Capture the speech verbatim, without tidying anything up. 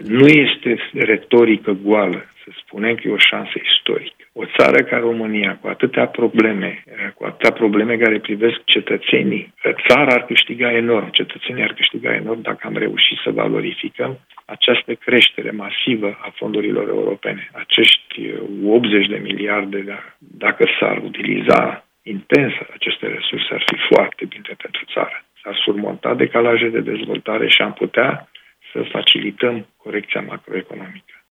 Nu este retorică goală să spunem că e o șansă istorică. O țară ca România, cu atâtea probleme, cu atâtea probleme care privesc cetățenii, țara ar câștiga enorm, cetățenii ar câștiga enorm dacă am reușit să valorificăm această creștere masivă a fondurilor europene. Acești optzeci de miliarde, dacă s-ar utiliza intens aceste resurse, ar fi foarte bine pentru țară. S-ar surmonta decalaje de dezvoltare și am putea să facilităm corecția macroeconomică.